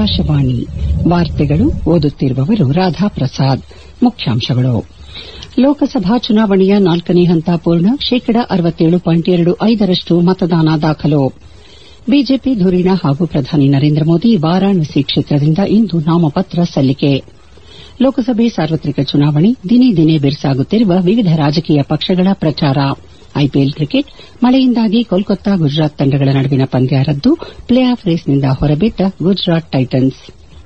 ಆಕಾಶವಾಣಿ ವಾರ್ತೆಗಳು ಓದುತ್ತಿರುವವರು ರಾಧಾ ಪ್ರಸಾದ್. ಮುಖ್ಯಾಂಶಗಳು. ಲೋಕಸಭಾ ಚುನಾವಣೆಯ 4ನೇ ಹಂತ ಪೂರ್ಣ. ಶೇಕಡಾ 67.25% ಮತದಾನ ದಾಖಲು. ಬಿಜೆಪಿ ಧುರೀಣ ಹಾಗೂ ಪ್ರಧಾನಿ ನರೇಂದ್ರ ಮೋದಿ ವಾರಾಣಸಿ ಕ್ಷೇತ್ರದಿಂದ ಇಂದು ನಾಮಪತ್ರ ಸಲ್ಲಿಕೆ. ಲೋಕಸಭೆ ಸಾರ್ವತ್ರಿಕ ಚುನಾವಣೆ ದಿನೇ ದಿನೇ ಬಿರುಸಾಗುತ್ತಿರುವ ವಿವಿಧ ರಾಜಕೀಯ ಪಕ್ಷಗಳ ಪ್ರಚಾರ. ಐಪಿಎಲ್ ಕ್ರಿಕೆಟ್ ಮಳೆಯಿಂದಾಗಿ ಕೋಲ್ಕತ್ತಾ ಗುಜರಾತ್ ತಂಡಗಳ ನಡುವಿನ ಪಂದ್ಯ ರದ್ದು. ಪ್ಲೇ ಆಫ್ ರೇಸ್ನಿಂದ ಹೊರಬಿದ್ದ ಗುಜರಾತ್ ಟೈಟನ್ಸ್.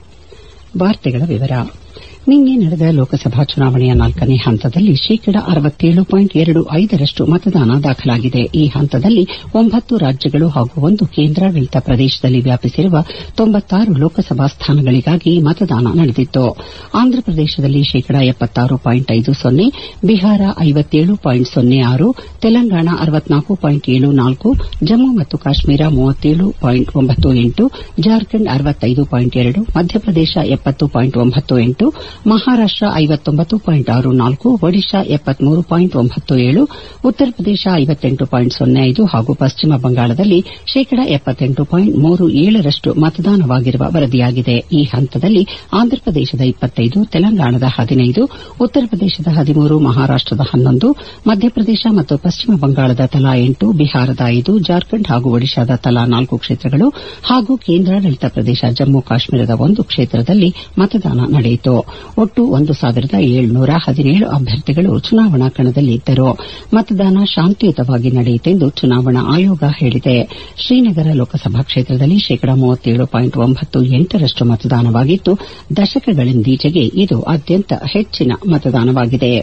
ನಿನ್ನೆ ನಡೆದ ಲೋಕಸಭಾ ಚುನಾವಣೆಯ 4ನೇ ಹಂತದಲ್ಲಿ ಶೇಕಡಾ 67.25% ಮತದಾನ ದಾಖಲಾಗಿದೆ. ಈ ಹಂತದಲ್ಲಿ 9 ರಾಜ್ಯಗಳು ಹಾಗೂ 1 ಕೇಂದ್ರಾಡಳಿತ ಪ್ರದೇಶದಲ್ಲಿ ವ್ಯಾಪಿಸಿರುವ 96 ಲೋಕಸಭಾ ಸ್ಥಾನಗಳಿಗಾಗಿ ಮತದಾನ ನಡೆದಿತ್ತು. ಆಂಧ್ರಪ್ರದೇಶದಲ್ಲಿ ಶೇಕಡಾ 76.50, ಬಿಹಾರ 57.06, ತೆಲಂಗಾಣ 64.74, ಜಮ್ಮು ಮತ್ತು ಕಾಶ್ಮೀರ 37.98, ಜಾರ್ಖಂಡ್ 65.2, ಮಧ್ಯಪ್ರದೇಶ 70.98, ಮಹಾರಾಷ್ಟ 59.64, ಒಡಿಶಾ 73.97, ಉತ್ತರ ಪ್ರದೇಶ 58.05 ಹಾಗೂ ಪಶ್ಚಿಮ ಬಂಗಾಳದಲ್ಲಿ ಶೇಕಡಾ 78.37% ಮತದಾನವಾಗಿರುವ ವರದಿಯಾಗಿದೆ. ಈ ಹಂತದಲ್ಲಿ ಆಂಧ್ರಪ್ರದೇಶದ 25, ತೆಲಂಗಾಣದ 15, ಉತ್ತರ ಪ್ರದೇಶದ 13, ಮಹಾರಾಷ್ಟದ 11, ಮಧ್ಯಪ್ರದೇಶ ಮತ್ತು ಪಶ್ಚಿಮ ಬಂಗಾಳದ ತಲಾ 8, ಬಿಹಾರದ 5, ಜಾರ್ಖಂಡ್ ಹಾಗೂ ಒಡಿಶಾದ ತಲಾ 4 ಕ್ಷೇತ್ರಗಳು ಹಾಗೂ ಕೇಂದ್ರಾಡಳಿತ ಪ್ರದೇಶ ಜಮ್ಮು ಕಾಶ್ಮೀರದ 1 ಕ್ಷೇತ್ರದಲ್ಲಿ ಮತದಾನ ನಡೆಯಿತು. ಒಟ್ಟು 1717 ಅಭ್ಯರ್ಥಿಗಳು ಚುನಾವಣಾ ಕಣದಲ್ಲಿದ್ದರು. ಮತದಾನ ಶಾಂತಿಯುತವಾಗಿ ನಡೆಯಿತೆಂದು ಚುನಾವಣಾ ಆಯೋಗ ಹೇಳಿದೆ. ಶ್ರೀನಗರ ಲೋಕಸಭಾ ಕ್ಷೇತ್ರದಲ್ಲಿ ಶೇಕಡಾ 37.98% ಮತದಾನವಾಗಿದ್ದು, ದಶಕಗಳಿಂದೀಚೆಗೆ ಇದು ಅತ್ಯಂತ ಹೆಚ್ಚಿನ ಮತದಾನವಾಗಿದೆ.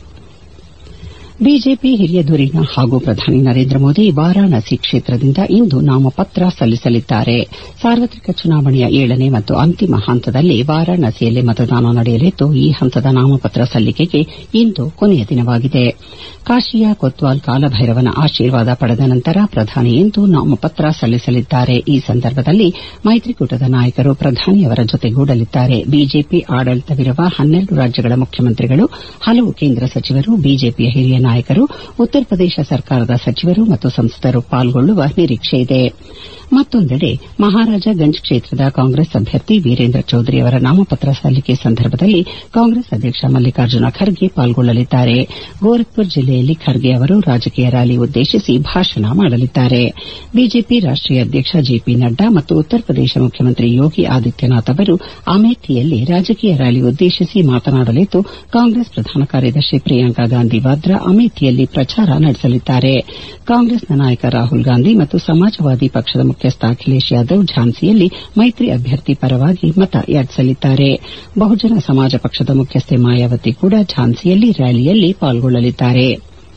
ಬಿಜೆಪಿ ಹಿರಿಯ ಧುರೀಣ ಹಾಗೂ ಪ್ರಧಾನಿ ನರೇಂದ್ರ ಮೋದಿ ವಾರಾಣಸಿ ಕ್ಷೇತ್ರದಿಂದ ಇಂದು ನಾಮಪತ್ರ ಸಲ್ಲಿಸಲಿದ್ದಾರೆ. ಸಾರ್ವತ್ರಿಕ ಚುನಾವಣೆಯ 7ನೇ ಮತ್ತು ಅಂತಿಮ ಹಂತದಲ್ಲಿ ವಾರಾಣಸಿಯಲ್ಲಿ ಮತದಾನ ನಡೆಯಲಿದ್ದು, ಈ ಹಂತದ ನಾಮಪತ್ರ ಸಲ್ಲಿಕೆಗೆ ಇಂದು ಕೊನೆಯ ದಿನವಾಗಿದೆ. ಕಾಶಿಯ ಕೊತ್ವಾಲ್ ಕಾಲಭೈರವನ ಆಶೀರ್ವಾದ ಪಡೆದ ನಂತರ ಪ್ರಧಾನಿ ಇಂದು ನಾಮಪತ್ರ ಸಲ್ಲಿಸಲಿದ್ದಾರೆ. ಈ ಸಂದರ್ಭದಲ್ಲಿ ಮೈತ್ರಿಕೂಟದ ನಾಯಕರು ಪ್ರಧಾನಿಯವರ ಜೊತೆಗೂಡಲಿದ್ದಾರೆ. ಬಿಜೆಪಿ ಆಡಳಿತವಿರುವ 12 ರಾಜ್ಯಗಳ ಮುಖ್ಯಮಂತ್ರಿಗಳು, ಹಲವು ಕೇಂದ್ರ ಸಚಿವರು, ಬಿಜೆಪಿಯ ಹಿರಿಯ ನಾಯಕರು, ಉತ್ತರ ಪ್ರದೇಶ ಸರ್ಕಾರದ ಸಚಿವರು ಮತ್ತು ಸಂಸದರು ಪಾಲ್ಗೊಳ್ಳುವ ನಿರೀಕ್ಷೆಯಿದೆ. ಮತ್ತೊಂದೆಡೆ ಮಹಾರಾಜಗಂಜ್ ಕ್ಷೇತ್ರದ ಕಾಂಗ್ರೆಸ್ ಅಭ್ಯರ್ಥಿ ವೀರೇಂದ್ರ ಚೌಧರಿ ಅವರ ನಾಮಪತ್ರ ಸಲ್ಲಿಕೆ ಸಂದರ್ಭದಲ್ಲಿ ಕಾಂಗ್ರೆಸ್ ಅಧ್ಯಕ್ಷ ಮಲ್ಲಿಕಾರ್ಜುನ ಖರ್ಗೆ ಪಾಲ್ಗೊಳ್ಳಲಿದ್ದಾರೆ. ಗೋರಖ್ಪುರ್ ಜಿಲ್ಲೆಯಲ್ಲಿ ಖರ್ಗೆ ಅವರು ರಾಜಕೀಯ ರ್ಯಾಲಿ ಉದ್ದೇಶಿಸಿ ಭಾಷಣ ಮಾಡಲಿದ್ದಾರೆ. ಬಿಜೆಪಿ ರಾಷ್ಟೀಯ ಅಧ್ಯಕ್ಷ ಜೆಪಿ ನಡ್ಡಾ ಮತ್ತು ಉತ್ತರ ಪ್ರದೇಶ ಮುಖ್ಯಮಂತ್ರಿ ಯೋಗಿ ಆದಿತ್ಯನಾಥ್ ಅವರು ಅಮೇಥಿಯಲ್ಲಿ ರಾಜಕೀಯ ರ್ಯಾಲಿ ಉದ್ದೇಶಿಸಿ ಮಾತನಾಡಲಿದ್ದು, ಕಾಂಗ್ರೆಸ್ ಪ್ರಧಾನ ಕಾರ್ಯದರ್ಶಿ ಪ್ರಿಯಾಂಕಾ ಗಾಂಧಿ ವಾದ್ರಾ ಅಮೇಥಿಯಲ್ಲಿ ಪ್ರಚಾರ ನಡೆಸಲಿದ್ದಾರೆ. ಕಾಂಗ್ರೆಸ್ನ ನಾಯಕ ರಾಹುಲ್ ಗಾಂಧಿ ಮತ್ತು ಸಮಾಜವಾದಿ ಪಕ್ಷದ ಮುಖ್ಯಸ್ಥ ಅಖಿಲೇಶ್ ಯಾದವ್ ಝಾನ್ಸಿಯಲ್ಲಿ ಮೈತ್ರಿ ಅಭ್ಯರ್ಥಿ ಪರವಾಗಿ ಮತ ಯಾಚಿಸಲಿದ್ದಾರೆ. ಬಹುಜನ ಸಮಾಜ ಪಕ್ಷದ ಮುಖ್ಯಸ್ಥೆ ಮಾಯಾವತಿ ಕೂಡ ಝಾನ್ಸಿಯಲ್ಲಿ ರ್ಯಾಲಿಯಲ್ಲಿ ಪಾಲ್ಗೊಳ್ಳಲಿದ್ದಾರೆ.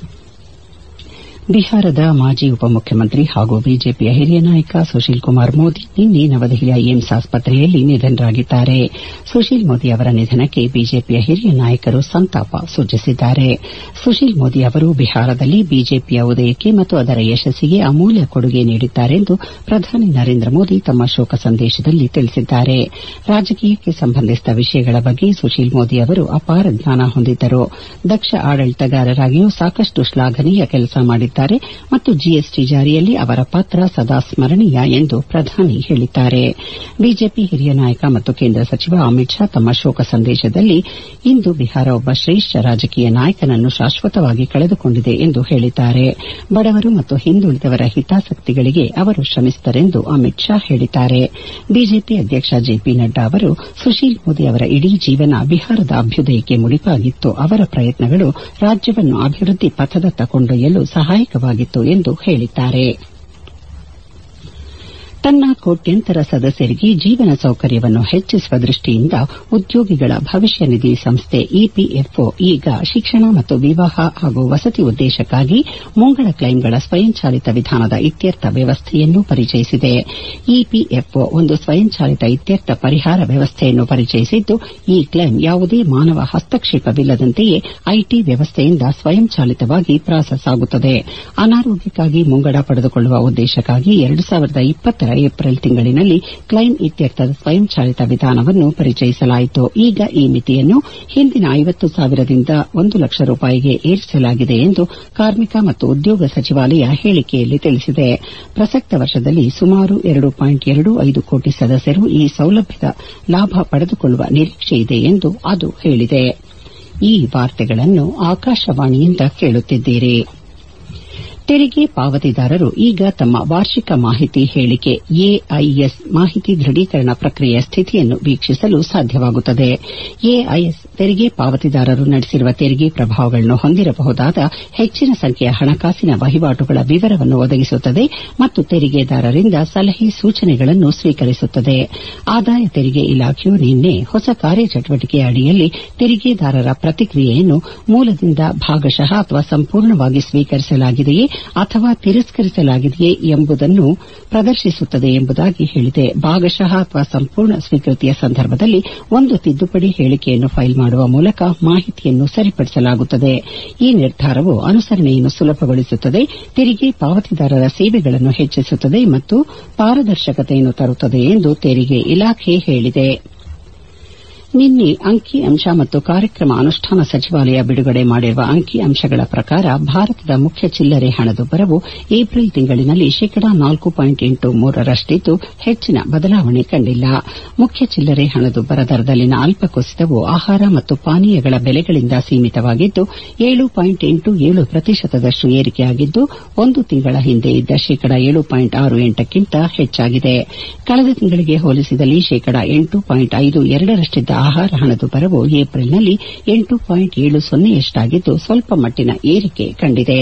ಬಿಹಾರದ ಮಾಜಿ ಉಪಮುಖ್ಯಮಂತ್ರಿ ಹಾಗೂ ಬಿಜೆಪಿಯ ಹಿರಿಯ ನಾಯಕ ಸುಶೀಲ್ ಕುಮಾರ್ ಮೋದಿ ನಿನ್ನೆ ನವದೆಹಲಿಯ ಏಮ್ಸ್ ಆಸ್ಪತ್ರೆಯಲ್ಲಿ ನಿಧನರಾಗಿದ್ದಾರೆ. ಸುಶೀಲ್ ಮೋದಿ ಅವರ ನಿಧನಕ್ಕೆ ಬಿಜೆಪಿಯ ಹಿರಿಯ ನಾಯಕರು ಸಂತಾಪ ಸೂಚಿಸಿದ್ದಾರೆ. ಸುಶೀಲ್ ಮೋದಿ ಅವರು ಬಿಹಾರದಲ್ಲಿ ಬಿಜೆಪಿಯ ಉದಯಕ್ಕೆ ಮತ್ತು ಅದರ ಯಶಸ್ಸಿಗೆ ಅಮೂಲ್ಯ ಕೊಡುಗೆ ನೀಡಿದ್ದಾರೆಂದು ಪ್ರಧಾನಿ ನರೇಂದ್ರ ಮೋದಿ ತಮ್ಮ ಶೋಕ ಸಂದೇಶದಲ್ಲಿ ತಿಳಿಸಿದ್ದಾರೆ. ರಾಜಕೀಯಕ್ಕೆ ಸಂಬಂಧಿಸಿದ ವಿಷಯಗಳ ಬಗ್ಗೆ ಸುಶೀಲ್ ಮೋದಿ ಅವರು ಅಪಾರ ಜ್ಞಾನ ಹೊಂದಿದ್ದರು. ದಕ್ಷ ಆಡಳಿತಗಾರರಾಗಿಯೂ ಸಾಕಷ್ಟು ಶ್ಲಾಘನೀಯ ಕೆಲಸ ಮಾಡಿದ್ದಾರೆ ಮತ್ತು ಜಿಎಸ್ಟಿ ಜಾರಿಯಲ್ಲಿ ಅವರ ಪಾತ್ರ ಸದಾ ಸ್ಮರಣೀಯ ಎಂದು ಪ್ರಧಾನಿ ಹೇಳಿದ್ದಾರೆ. ಬಿಜೆಪಿ ಹಿರಿಯ ನಾಯಕ ಮತ್ತು ಕೇಂದ್ರ ಸಚಿವ ಅಮಿತ್ ಶಾ ತಮ್ಮ ಶೋಕ ಸಂದೇಶದಲ್ಲಿ ಇಂದು ಬಿಹಾರ ಒಬ್ಬ ಶ್ರೇಷ್ಠ ರಾಜಕೀಯ ನಾಯಕನನ್ನು ಶಾಶ್ವತವಾಗಿ ಕಳೆದುಕೊಂಡಿದೆ ಎಂದು ಹೇಳಿದ್ದಾರೆ. ಬಡವರು ಮತ್ತು ಹಿಂದುಳಿದವರ ಹಿತಾಸಕ್ತಿಗಳಿಗೆ ಅವರು ಶ್ರಮಿಸಿದರೆಂದು ಅಮಿತ್ ಶಾ ಹೇಳಿದ್ದಾರೆ. ಬಿಜೆಪಿ ಅಧ್ಯಕ್ಷ ಜೆಪಿ ನಡ್ಡಾ ಅವರು ಸುಶೀಲ್ ಮೋದಿ ಅವರ ಇಡೀ ಜೀವನ ಬಿಹಾರದ ಅಭ್ಯುದಯಕ್ಕೆ ಮುಡಿಪಾಗಿತ್ತು. ಅವರ ಪ್ರಯತ್ನಗಳು ರಾಜ್ಯವನ್ನು ಅಭಿವೃದ್ಧಿ ಪಥದತ್ತ ಕೊಂಡೊಯ್ಯಲು ಸಹಾಯಕವಾಗಿತ್ತು ಎಂದು ಹೇಳಿದ್ದಾರೆ. ತನ್ನ ಕೋಟ್ಯಂತರ ಸದಸ್ಯರಿಗೆ ಜೀವನ ಸೌಕರ್ಯವನ್ನು ಹೆಚ್ಚಿಸುವ ದೃಷ್ಟಿಯಿಂದ ಉದ್ಯೋಗಿಗಳ ಭವಿಷ್ಯ ನಿಧಿ ಸಂಸ್ಥೆ ಇಪಿಎಫ್ಒ ಈಗ ಶಿಕ್ಷಣ ಮತ್ತು ವಿವಾಹ ಹಾಗೂ ವಸತಿ ಉದ್ದೇಶಕ್ಕಾಗಿ ಮುಂಗಡ ಕ್ಲೈಮ್ಗಳ ಸ್ವಯಂಚಾಲಿತ ವಿಧಾನದ ಇತ್ಯರ್ಥ ವ್ಯವಸ್ಥೆಯನ್ನು ಪರಿಚಯಿಸಿದೆ. ಇಪಿಎಫ್ಒ ಒಂದು ಸ್ವಯಂಚಾಲಿತ ಇತ್ಯರ್ಥ ಪರಿಹಾರ ವ್ಯವಸ್ಥೆಯನ್ನು ಪರಿಚಯಿಸಿದ್ದು, ಈ ಕ್ಲೈಮ್ ಯಾವುದೇ ಮಾನವ ಹಸ್ತಕ್ಷೇಪವಿಲ್ಲದಂತೆಯೇ ಐಟಿ ವ್ಯವಸ್ಥೆಯಿಂದ ಸ್ವಯಂಚಾಲಿತವಾಗಿ ಪ್ರಾಸೆಸ್ ಆಗುತ್ತದೆ. ಅನಾರೋಗ್ಯಕ್ಕಾಗಿ ಮುಂಗಡ ಪಡೆದುಕೊಳ್ಳುವ ಉದ್ದೇಶಕ್ಕಾಗಿ 2020 ಏಪ್ರಿಲ್ ತಿಂಗಳಿನಲ್ಲಿ ಕ್ಲೈಮ್ ಇತ್ಯರ್ಥದ ಸ್ವಯಂಚಾಲಿತ ವಿಧಾನವನ್ನು ಪರಿಚಯಿಸಲಾಯಿತು. ಈಗ ಈ ಮಿತಿಯನ್ನು ಹಿಂದಿನ 50,000ದಿಂದ 1 ಲಕ್ಷ ರೂಪಾಯಿಗೆ ಏರಿಸಲಾಗಿದೆ ಎಂದು ಕಾರ್ಮಿಕ ಮತ್ತು ಉದ್ಯೋಗ ಸಚಿವಾಲಯ ಹೇಳಿಕೆಯಲ್ಲಿ ತಿಳಿಸಿದೆ. ಪ್ರಸಕ್ತ ವರ್ಷದಲ್ಲಿ ಸುಮಾರು 2.25 ಕೋಟಿ ಸದಸ್ಯರು ಈ ಸೌಲಭ್ಯದ ಲಾಭ ಪಡೆದುಕೊಳ್ಳುವ ನಿರೀಕ್ಷೆಯಿದೆ ಎಂದು ಅದು ಹೇಳಿದೆ. ಈ ವಾರ್ತೆಗಳನ್ನು ಆಕಾಶವಾಣಿಯಿಂದ ಕೇಳುತ್ತಿದ್ದೀರಿ. ತೆರಿಗೆ ಪಾವತಿದಾರರು ಈಗ ತಮ್ಮ ವಾರ್ಷಿಕ ಮಾಹಿತಿ ಹೇಳಿಕೆ ಎಐಎಸ್ ಮಾಹಿತಿ ದೃಢೀಕರಣ ಪ್ರಕ್ರಿಯೆಯ ಸ್ಥಿತಿಯನ್ನು ವೀಕ್ಷಿಸಲು ಸಾಧ್ಯವಾಗುತ್ತದೆ. ಎಐಎಸ್ ತೆರಿಗೆ ಪಾವತಿದಾರರು ನಡೆಸಿರುವ ತೆರಿಗೆ ಪ್ರಭಾವಗಳನ್ನು ಹೊಂದಿರಬಹುದಾದ ಹೆಚ್ಚಿನ ಸಂಖ್ಯೆಯ ಹಣಕಾಸಿನ ವಹಿವಾಟುಗಳ ವಿವರವನ್ನು ಒದಗಿಸುತ್ತದೆ ಮತ್ತು ತೆರಿಗೆದಾರರಿಂದ ಸಲಹೆ ಸೂಚನೆಗಳನ್ನು ಸ್ವೀಕರಿಸುತ್ತದೆ. ಆದಾಯ ತೆರಿಗೆ ಇಲಾಖೆಯು ನಿನ್ನೆ ಹೊಸ ಕಾರ್ಯಚಟುವಟಿಕೆಯ ಅಡಿಯಲ್ಲಿ ತೆರಿಗೆದಾರರ ಪ್ರತಿಕ್ರಿಯೆಯನ್ನು ಮೂಲದಿಂದ ಭಾಗಶಃ ಅಥವಾ ಸಂಪೂರ್ಣವಾಗಿ ಸ್ವೀಕರಿಸಲಾಗಿದೆಯೇ ಅಥವಾ ತಿರಸ್ಕರಿಸಲಾಗಿದೆಯೇ ಎಂಬುದನ್ನು ಪ್ರದರ್ಶಿಸುತ್ತದೆ ಎಂಬುದಾಗಿ ಹೇಳಿದೆ. ಭಾಗಶಃ ಅಥವಾ ಸಂಪೂರ್ಣ ಸ್ವೀಕೃತಿಯ ಸಂದರ್ಭದಲ್ಲಿ ಒಂದು ತಿದ್ದುಪಡಿ ಹೇಳಿಕೆಯನ್ನು ಫೈಲ್ ಮಾಡುವ ಮೂಲಕ ಮಾಹಿತಿಯನ್ನು ಸರಿಪಡಿಸಲಾಗುತ್ತದೆ. ಈ ನಿರ್ಧಾರವು ಅನುಸರಣೆಯನ್ನು ಸುಲಭಗೊಳಿಸುತ್ತದೆ, ತೆರಿಗೆ ಪಾವತಿದಾರರ ಸೇವೆಗಳನ್ನು ಹೆಚ್ಚಿಸುತ್ತದೆ ಮತ್ತು ಪಾರದರ್ಶಕತೆಯನ್ನು ತರುತ್ತದೆ ಎಂದು ತೆರಿಗೆ ಇಲಾಖೆ ಹೇಳಿದೆ. ನಿನ್ನೆ ಅಂಕಿ ಅಂಶ ಮತ್ತು ಕಾರ್ಯಕ್ರಮ ಅನುಷ್ಠಾನ ಸಚಿವಾಲಯ ಬಿಡುಗಡೆ ಮಾಡಿರುವ ಅಂಕಿ ಅಂಶಗಳ ಪ್ರಕಾರ ಭಾರತದ ಮುಖ್ಯ ಚಿಲ್ಲರೆ ಹಣದುಬ್ಬರವು ಏಪ್ರಿಲ್ ತಿಂಗಳಿನಲ್ಲಿ ಶೇಕಡಾ 4.83ರಷ್ಟಿದ್ದು ಹೆಚ್ಚಿನ ಬದಲಾವಣೆ ಕಂಡಿಲ್ಲ. ಮುಖ್ಯ ಚಿಲ್ಲರೆ ಹಣದುಬ್ಬರ ದರದಲ್ಲಿನ ಅಲ್ಪ ಕುಸಿತವು ಆಹಾರ ಮತ್ತು ಪಾನೀಯಗಳ ಬೆಲೆಗಳಿಂದ ಸೀಮಿತವಾಗಿದ್ದು 7.87% ಏರಿಕೆಯಾಗಿದ್ದು ಒಂದು ತಿಂಗಳ ಹಿಂದೆ ಇದ್ದ ಶೇಕಡಾ 7.68ಕ್ಕಿಂತ ಹೆಚ್ಚಾಗಿದೆ. ಕಳೆದ ತಿಂಗಳಿಗೆ ಹೋಲಿಸಿದಲ್ಲಿ ಶೇಕಡಾ 8.52ರಷ್ಟಿದ್ದ ಆಹಾರ ಹಣದುಬ್ಬರವು ಏಪ್ರಿಲ್ನಲ್ಲಿ 8.70ಯಷ್ಟಾಗಿದ್ದು ಸ್ವಲ್ಪ ಮಟ್ಟಿನ ಏರಿಕೆ ಕಂಡಿದೆ.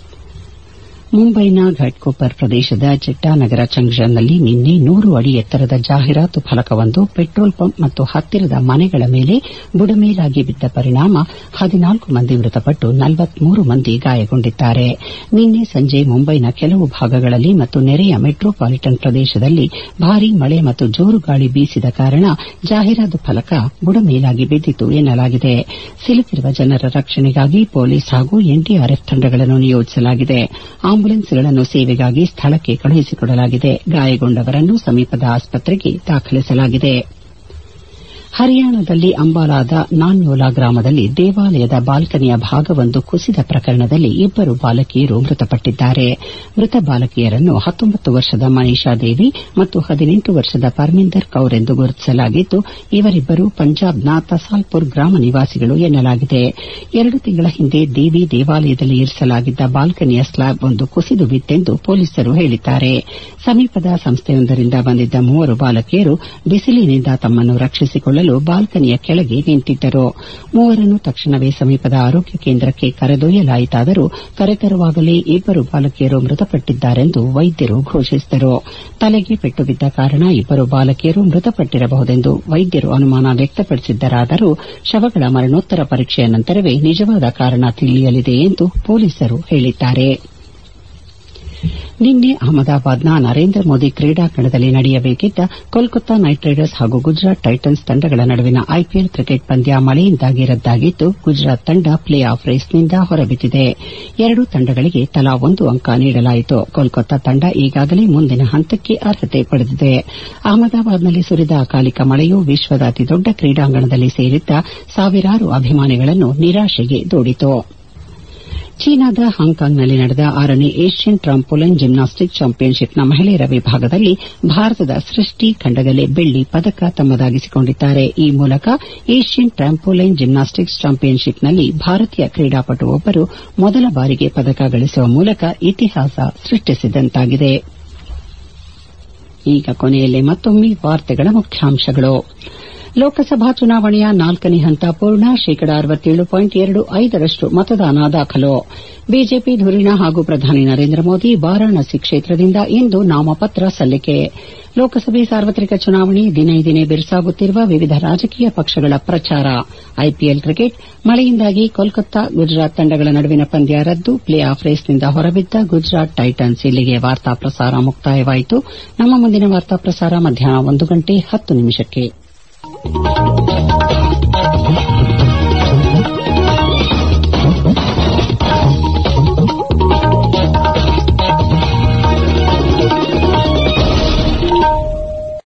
ಮುಂಬೈನ ಘಾಟ್ಕೋಪರ್ ಪ್ರದೇಶದ ಚೆಟ್ಟಾನಗರ ಜಂಕ್ಷನ್ನಲ್ಲಿ ನಿನ್ನೆ 100 ಅಡಿ ಎತ್ತರದ ಜಾಹೀರಾತು ಫಲಕವೊಂದು ಪೆಟ್ರೋಲ್ ಪಂಪ್ ಮತ್ತು ಹತ್ತಿರದ ಮನೆಗಳ ಮೇಲೆ ಬುಡಮೇಲಾಗಿ ಬಿದ್ದ ಪರಿಣಾಮ 14 ಮಂದಿ ಮೃತಪಟ್ಟು 43 ಮಂದಿ ಗಾಯಗೊಂಡಿದ್ದಾರೆ. ನಿನ್ನೆ ಸಂಜೆ ಮುಂಬೈನ ಕೆಲವು ಭಾಗಗಳಲ್ಲಿ ಮತ್ತು ನೆರೆಯ ಮೆಟ್ರೋಪಾಲಿಟನ್ ಪ್ರದೇಶದಲ್ಲಿ ಭಾರೀ ಮಳೆ ಮತ್ತು ಜೋರು ಗಾಳಿ ಬೀಸಿದ ಕಾರಣ ಜಾಹೀರಾತು ಫಲಕ ಬುಡಮೇಲಾಗಿ ಬಿದ್ದಿತು ಎನ್ನಲಾಗಿದೆ. ಸಿಲುಕಿರುವ ಜನರ ರಕ್ಷಣೆಗಾಗಿ ಪೊಲೀಸ್ ಹಾಗೂ ಎನ್ಡಿಆರ್ಎಫ್ ತಂಡಗಳನ್ನು ನಿಯೋಜಿಸಲಾಗಿದೆ. ಆಂಬ್ಯುಲೆನ್ಸ್ಗಳನ್ನು ಸೇವೆಗಾಗಿ ಸ್ಥಳಕ್ಕೆ ಕಳುಹಿಸಿಕೊಡಲಾಗಿದೆ. ಗಾಯಗೊಂಡವರನ್ನು ಸಮೀಪದ ಆಸ್ಪತ್ರೆಗೆ ದಾಖಲಿಸಲಾಗಿದೆ. ಹರಿಯಾಣದಲ್ಲಿ ಅಂಬಾಲಾದ ನಾನ್ಯೋಲಾ ಗ್ರಾಮದಲ್ಲಿ ದೇವಾಲಯದ ಬಾಲ್ಕನಿಯ ಭಾಗವೊಂದು ಕುಸಿದ ಪ್ರಕರಣದಲ್ಲಿ 2 ಬಾಲಕಿಯರು ಮೃತಪಟ್ಟಿದ್ದಾರೆ. ಮೃತ ಬಾಲಕಿಯರನ್ನು 19 ವರ್ಷದ ಮನೀಷಾ ದೇವಿ ಮತ್ತು 18 ವರ್ಷದ ಪರ್ಮಿಂದರ್ ಕೌರ್ ಎಂದು ಗುರುತಿಸಲಾಗಿದ್ದು ಇವರಿಬ್ಬರು ಪಂಜಾಬ್ನ ತಸಾಲ್ಪುರ್ ಗ್ರಾಮ ನಿವಾಸಿಗಳು ಎನ್ನಲಾಗಿದೆ. 2 ತಿಂಗಳ ಹಿಂದೆ ದೇವಿ ದೇವಾಲಯದಲ್ಲಿ ಇರಿಸಲಾಗಿದ್ದ ಬಾಲ್ಕನಿಯ ಸ್ಲಾಬ್ ಒಂದು ಕುಸಿದು ಬಿತ್ತೆಂದು ಪೊಲೀಸರು ಹೇಳಿದ್ದಾರೆ. ಸಮೀಪದ ಸಂಸ್ಥೆಯೊಂದರಿಂದ ಬಂದಿದ್ದ 3 ಬಾಲಕಿಯರು ಬಿಸಿಲಿನಿಂದ ತಮ್ಮನ್ನು ರಕ್ಷಿಸಿಕೊಳ್ಳಲು ಬಾಲ್ಕನಿಯ ಕೆಳಗೆ ನಿಂತಿದ್ದರು. 3ರನ್ನು ತಕ್ಷಣವೇ ಸಮೀಪದ ಆರೋಗ್ಯ ಕೇಂದ್ರಕ್ಕೆ ಕರೆದೊಯ್ಯಲಾಯಿತಾದರೂ ಕರೆತರುವಾಗಲೇ 2 ಬಾಲಕಿಯರು ಮೃತಪಟ್ಟಿದ್ದಾರೆಂದು ವೈದ್ಯರು ಘೋಷಿಸಿದರು. ತಲೆಗೆ ಪೆಟ್ಟು ಬಿದ್ದ ಕಾರಣ 2 ಬಾಲಕಿಯರು ಮೃತಪಟ್ಟಿರಬಹುದೆಂದು ವೈದ್ಯರು ಅನುಮಾನ ವ್ಯಕ್ತಪಡಿಸಿದ್ದರಾದರೂ ಶವಗಳ ಮರಣೋತ್ತರ ಪರೀಕ್ಷೆಯ ನಂತರವೇ ನಿಜವಾದ ಕಾರಣ ತಿಳಿಯಲಿದೆ ಎಂದು ಪೊಲೀಸರು ಹೇಳಿದ್ದಾರೆ. ನಿನ್ನೆ ಅಹಮದಾಬಾದ್ನ ನರೇಂದ್ರ ಮೋದಿ ಕ್ರೀಡಾಂಗಣದಲ್ಲಿ ನಡೆಯಬೇಕಿದ್ದ ಕೋಲ್ಕತ್ತಾ ನೈಟ್ ರೈಡರ್ಸ್ ಹಾಗೂ ಗುಜರಾತ್ ಟೈಟನ್ಸ್ ತಂಡಗಳ ನಡುವಿನ ಐಪಿಎಲ್ ಕ್ರಿಕೆಟ್ ಪಂದ್ಯ ಮಳೆಯಿಂದಾಗಿ ರದ್ದಾಗಿದ್ದು ಗುಜರಾತ್ ತಂಡ ಪ್ಲೇ ಆಫ್ ರೇಸ್ನಿಂದ ಹೊರಬಿದ್ದಿದೆ. 2 ತಂಡಗಳಿಗೆ ತಲಾ 1 ಅಂಕ ನೀಡಲಾಯಿತು. ಕೋಲ್ಕತ್ತಾ ತಂಡ ಈಗಾಗಲೇ ಮುಂದಿನ ಹಂತಕ್ಕೆ ಅರ್ಹತೆ ಪಡೆದಿದೆ. ಅಹಮದಾಬಾದ್ನಲ್ಲಿ ಸುರಿದ ಅಕಾಲಿಕ ಮಳೆಯು ವಿಶ್ವದ ಅತಿದೊಡ್ಡ ಕ್ರೀಡಾಂಗಣದಲ್ಲಿ ಸೇರಿದ್ದ ಸಾವಿರಾರು ಅಭಿಮಾನಿಗಳನ್ನು ನಿರಾಶೆಗೆ ದೂಡಿತು. ಚೀನಾದ ಹಾಂಕಾಂಗ್ನಲ್ಲಿ ನಡೆದ 6ನೇ ಏಷ್ಯನ್ ಟ್ರಾಂಪೋಲೈನ್ ಜಿಮ್ನಾಸ್ಟಿಕ್ ಚಾಂಪಿಯನ್ಶಿಪ್ನ ಮಹಿಳೆಯರ ವಿಭಾಗದಲ್ಲಿ ಭಾರತದ ಸೃಷ್ಟಿ ಖಂಡಗಲೆ ಬೆಳ್ಳಿ ಪದಕ ತಮ್ಮದಾಗಿಸಿಕೊಂಡಿದ್ದಾರೆ. ಈ ಮೂಲಕ ಏಷ್ಯನ್ ಟ್ರಾಂಪೋಲೈನ್ ಜಿಮ್ನಾಸ್ಟಿಕ್ಸ್ ಚಾಂಪಿಯನ್ಶಿಪ್ನಲ್ಲಿ ಭಾರತೀಯ ಕ್ರೀಡಾಪಟುವೊಬ್ಬರು ಮೊದಲ ಬಾರಿಗೆ ಪದಕ ಗಳಿಸುವ ಮೂಲಕ ಇತಿಹಾಸ ಸೃಷ್ಟಿಸಿದಂತಾಗಿದೆ. ಈಗ ಕೊನೆಯಲ್ಲಿ ಮತ್ತೊಮ್ಮೆ ವಾರ್ತೆಗಳ ಮುಖ್ಯಾಂಶಗಳು. ಲೋಕಸಭಾ ಚುನಾವಣೆಯ 4ನೇ ಹಂತ ಪೂರ್ಣ, ಶೇಕಡಾ 67.25ರಷ್ಟು ಮತದಾನ ದಾಖಲು. ಬಿಜೆಪಿ ಧುರೀಣ ಹಾಗೂ ಪ್ರಧಾನಿ ನರೇಂದ್ರ ಮೋದಿ ವಾರಾಣಸಿ ಕ್ಷೇತ್ರದಿಂದ ಇಂದು ನಾಮಪತ್ರ ಸಲ್ಲಿಕೆ. ಲೋಕಸಭೆ ಸಾರ್ವತ್ರಿಕ ಚುನಾವಣೆ ದಿನೇ ಬಿರುಸಾಗುತ್ತಿರುವ ವಿವಿಧ ರಾಜಕೀಯ ಪಕ್ಷಗಳ ಪ್ರಚಾರ. ಐಪಿಎಲ್ ಕ್ರಿಕೆಟ್ ಮಳೆಯಿಂದಾಗಿ ಕೋಲ್ಕತ್ತಾ ಗುಜರಾತ್ ತಂಡಗಳ ನಡುವಿನ ಪಂದ್ಯ ರದ್ದು, ಪ್ಲೇ ಆಫ್ ರೇಸ್ನಿಂದ ಹೊರಬಿದ್ದ ಗುಜರಾತ್ ಟೈಟನ್ಸ್. ಇಲ್ಲಿಗೆ ವಾರ್ತಾ ಪ್ರಸಾರ ಮುಕ್ತಾಯವಾಯಿತು. ನಮ್ಮ ಮುಂದಿನ ವಾರ್ತಾ ಪ್ರಸಾರ ಮಧ್ಯಾಹ್ನ 1:10 ನಿಮಿಷಕ್ಕೆ.